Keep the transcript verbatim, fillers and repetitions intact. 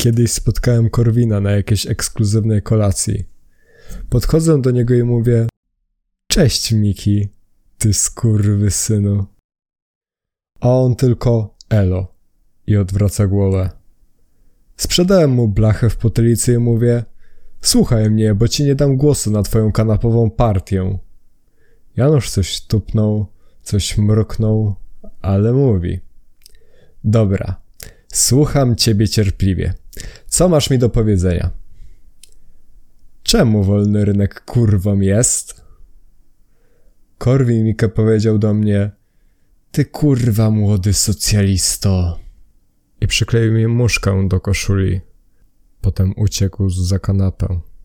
Kiedyś spotkałem Korwina na jakiejś ekskluzywnej kolacji. Podchodzę do niego i mówię: cześć Miki, ty skurwysynu. A on tylko elo i odwraca głowę. Sprzedałem mu blachę w potylicy i mówię: słuchaj mnie, bo ci nie dam głosu na twoją kanapową partię. Janusz coś tupnął, coś mruknął, ale mówi: dobra, słucham ciebie cierpliwie. Co masz mi do powiedzenia? Czemu wolny rynek kurwą jest? Korwin Mikke powiedział do mnie: ty kurwa młody socjalisto. I przykleił mi muszkę do koszuli. Potem uciekł za kanapę.